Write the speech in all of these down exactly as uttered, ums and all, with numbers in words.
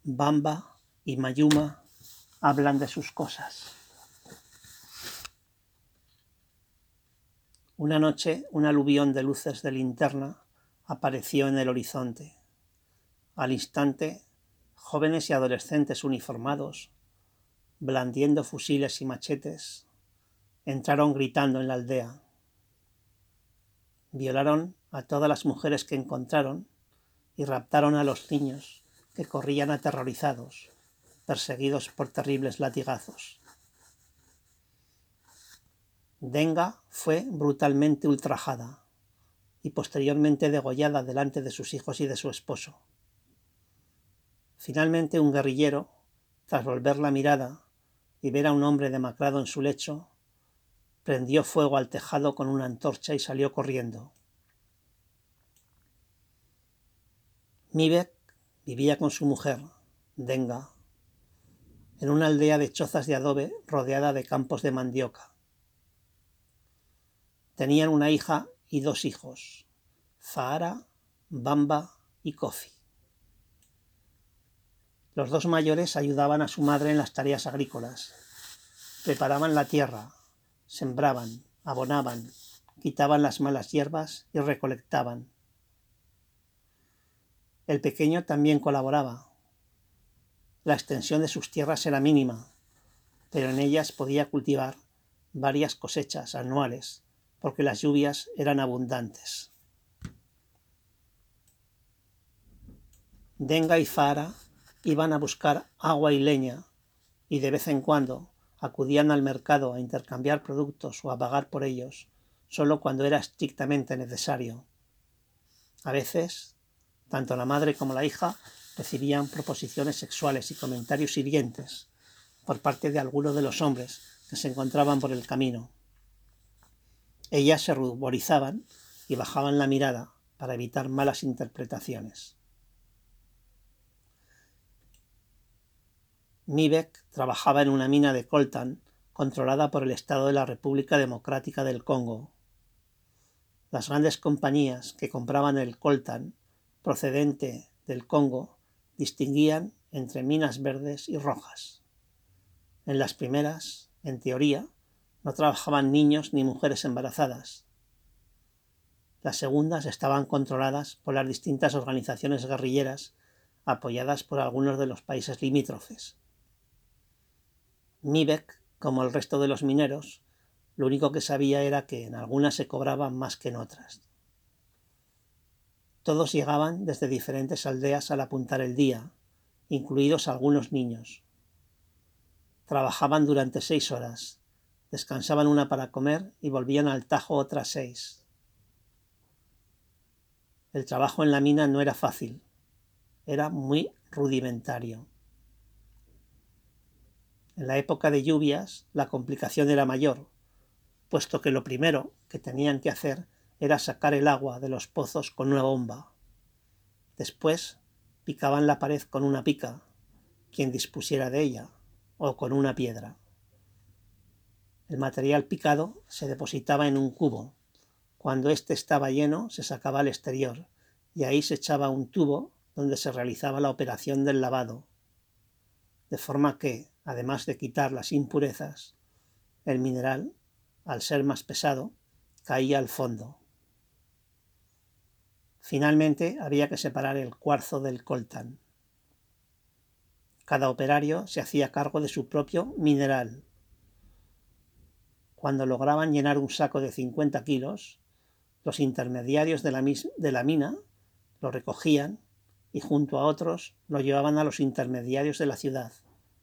Bamba y Mayuma hablan de sus cosas. Una noche, un aluvión de luces de linterna apareció en el horizonte. Al instante, jóvenes y adolescentes uniformados, blandiendo fusiles y machetes, entraron gritando en la aldea. Violaron a todas las mujeres que encontraron y raptaron a los niños que corrían aterrorizados, perseguidos por terribles latigazos. Denga fue brutalmente ultrajada y posteriormente degollada delante de sus hijos y de su esposo. Finalmente un guerrillero, tras volver la mirada y ver a un hombre demacrado en su lecho, prendió fuego al tejado con una antorcha y salió corriendo. Mivek vivía con su mujer, Denga, en una aldea de chozas de adobe rodeada de campos de mandioca. Tenían una hija y dos hijos, Zahara, Bamba y Kofi. Los dos mayores ayudaban a su madre en las tareas agrícolas. Preparaban la tierra, sembraban, abonaban, quitaban las malas hierbas y recolectaban. El pequeño también colaboraba. La extensión de sus tierras era mínima, pero en ellas podía cultivar varias cosechas anuales, porque las lluvias eran abundantes. Denga y Zahara iban a buscar agua y leña, y de vez en cuando acudían al mercado a intercambiar productos o a pagar por ellos, solo cuando era estrictamente necesario. A veces, tanto la madre como la hija recibían proposiciones sexuales y comentarios hirientes por parte de algunos de los hombres que se encontraban por el camino. Ellas se ruborizaban y bajaban la mirada para evitar malas interpretaciones. Mivek trabajaba en una mina de coltan controlada por el Estado de la República Democrática del Congo. Las grandes compañías que compraban el coltan procedente del Congo distinguían entre minas verdes y rojas. En las primeras, en teoría, no trabajaban niños ni mujeres embarazadas. Las segundas estaban controladas por las distintas organizaciones guerrilleras apoyadas por algunos de los países limítrofes. Mivek, como el resto de los mineros, lo único que sabía era que en algunas se cobraba más que en otras. Todos llegaban desde diferentes aldeas al apuntar el día, incluidos algunos niños. Trabajaban durante seis horas, descansaban una para comer y volvían al tajo otras seis. El trabajo en la mina no era fácil, era muy rudimentario. En la época de lluvias, la complicación era mayor, puesto que lo primero que tenían que hacer era sacar el agua de los pozos con una bomba. Después picaban la pared con una pica, quien dispusiera de ella, o con una piedra. El material picado se depositaba en un cubo. Cuando éste estaba lleno, se sacaba al exterior, y ahí se echaba un tubo donde se realizaba la operación del lavado, de forma que, además de quitar las impurezas, el mineral, al ser más pesado, caía al fondo. Finalmente había que separar el cuarzo del coltan. Cada operario se hacía cargo de su propio mineral. Cuando lograban llenar un saco de cincuenta kilos, los intermediarios de la, mis- de la mina lo recogían y junto a otros lo llevaban a los intermediarios de la ciudad.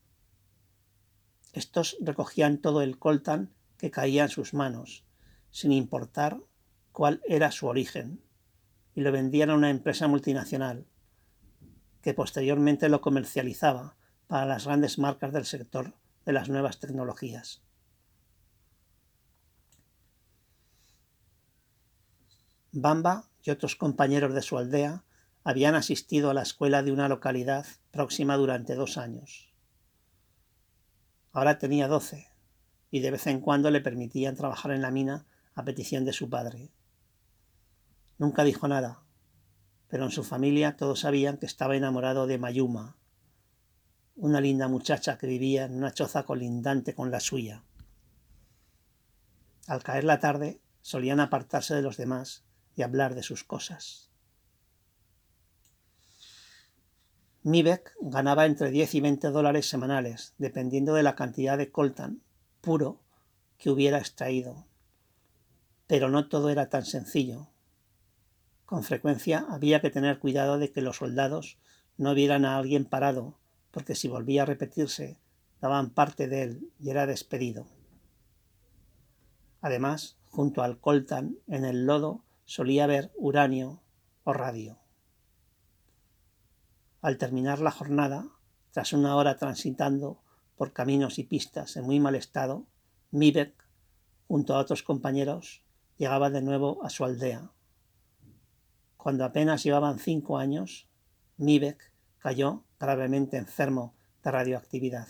Estos recogían todo el coltan que caía en sus manos, sin importar cuál era su origen, y lo vendían a una empresa multinacional, que posteriormente lo comercializaba para las grandes marcas del sector de las nuevas tecnologías. Bamba y otros compañeros de su aldea habían asistido a la escuela de una localidad próxima durante dos años. Ahora tenía doce, y de vez en cuando le permitían trabajar en la mina a petición de su padre. Nunca dijo nada, pero en su familia todos sabían que estaba enamorado de Mayuma, una linda muchacha que vivía en una choza colindante con la suya. Al caer la tarde solían apartarse de los demás y hablar de sus cosas. Mivek ganaba entre diez y veinte dólares semanales, dependiendo de la cantidad de coltan puro que hubiera extraído. Pero no todo era tan sencillo. Con frecuencia había que tener cuidado de que los soldados no vieran a alguien parado, porque si volvía a repetirse, daban parte de él y era despedido. Además, junto al coltan, en el lodo solía haber uranio o radio. Al terminar la jornada, tras una hora transitando por caminos y pistas en muy mal estado, Mivek, junto a otros compañeros, llegaba de nuevo a su aldea. Cuando apenas llevaban cinco años, Mivek cayó gravemente enfermo de radioactividad.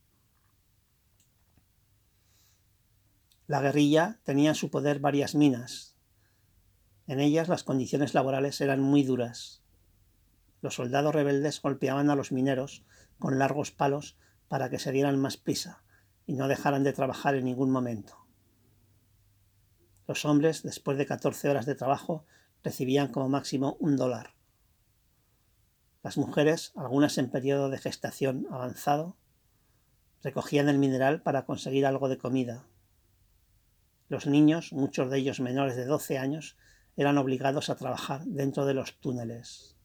La guerrilla tenía en su poder varias minas. En ellas las condiciones laborales eran muy duras. Los soldados rebeldes golpeaban a los mineros con largos palos para que se dieran más prisa y no dejaran de trabajar en ningún momento. Los hombres, después de catorce horas de trabajo, recibían como máximo un dólar. Las mujeres, algunas en periodo de gestación avanzado, recogían el mineral para conseguir algo de comida. Los niños, muchos de ellos menores de doce años, eran obligados a trabajar dentro de los túneles.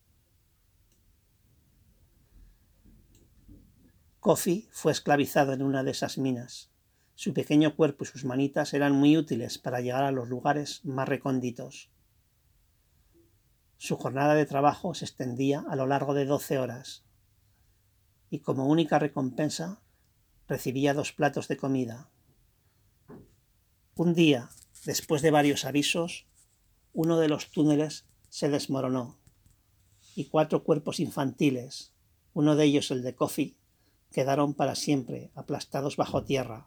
Kofi fue esclavizado en una de esas minas. Su pequeño cuerpo y sus manitas eran muy útiles para llegar a los lugares más recónditos. Su jornada de trabajo se extendía a lo largo de doce horas y como única recompensa recibía dos platos de comida. Un día, después de varios avisos, uno de los túneles se desmoronó y cuatro cuerpos infantiles, uno de ellos el de Kofi, quedaron para siempre aplastados bajo tierra.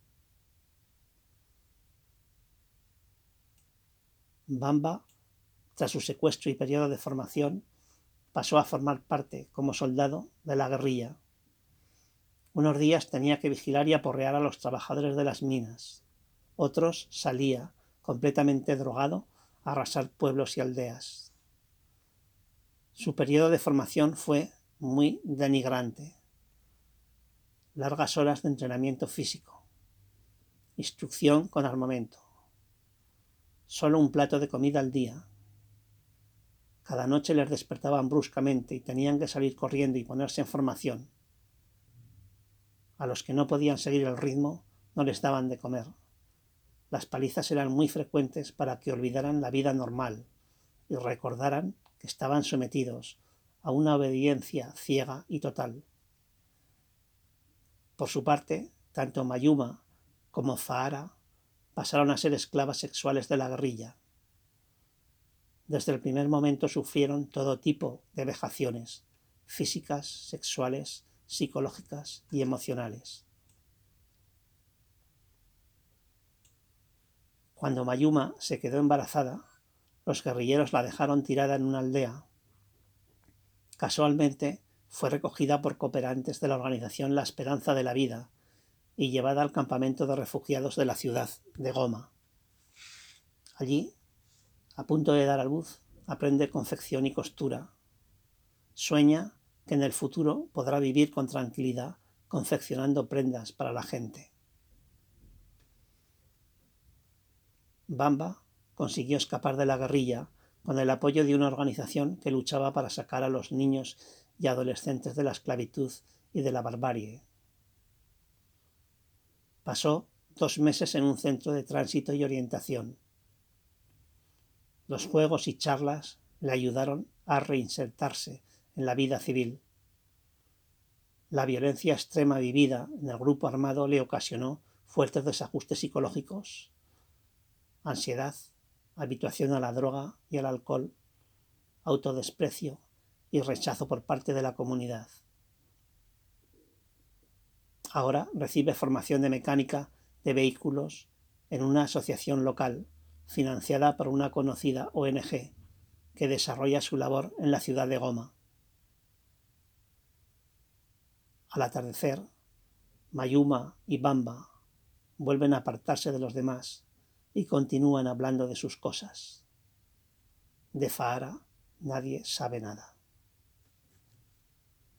Bamba, tras su secuestro y periodo de formación, pasó a formar parte, como soldado, de la guerrilla. Unos días tenía que vigilar y aporrear a los trabajadores de las minas. Otros salía, completamente drogado, a arrasar pueblos y aldeas. Su periodo de formación fue muy denigrante. Largas horas de entrenamiento físico. Instrucción con armamento. Solo un plato de comida al día. Cada noche les despertaban bruscamente y tenían que salir corriendo y ponerse en formación. A los que no podían seguir el ritmo no les daban de comer. Las palizas eran muy frecuentes para que olvidaran la vida normal y recordaran que estaban sometidos a una obediencia ciega y total. Por su parte, tanto Mayuma como Fahara pasaron a ser esclavas sexuales de la guerrilla. Desde el primer momento sufrieron todo tipo de vejaciones físicas, sexuales, psicológicas y emocionales. Cuando Mayuma se quedó embarazada, los guerrilleros la dejaron tirada en una aldea. Casualmente, fue recogida por cooperantes de la organización La Esperanza de la Vida y llevada al campamento de refugiados de la ciudad de Goma. Allí, a punto de dar a luz, aprende confección y costura. Sueña que en el futuro podrá vivir con tranquilidad confeccionando prendas para la gente. Bamba consiguió escapar de la guerrilla con el apoyo de una organización que luchaba para sacar a los niños y adolescentes de la esclavitud y de la barbarie. Pasó dos meses en un centro de tránsito y orientación. Los juegos y charlas le ayudaron a reinsertarse en la vida civil. La violencia extrema vivida en el grupo armado le ocasionó fuertes desajustes psicológicos, ansiedad, habituación a la droga y al alcohol, autodesprecio y rechazo por parte de la comunidad. Ahora recibe formación de mecánica de vehículos en una asociación local financiada por una conocida O N Ge que desarrolla su labor en la ciudad de Goma. Al atardecer, Mayuma y Bamba vuelven a apartarse de los demás y continúan hablando de sus cosas. De Fahara nadie sabe nada.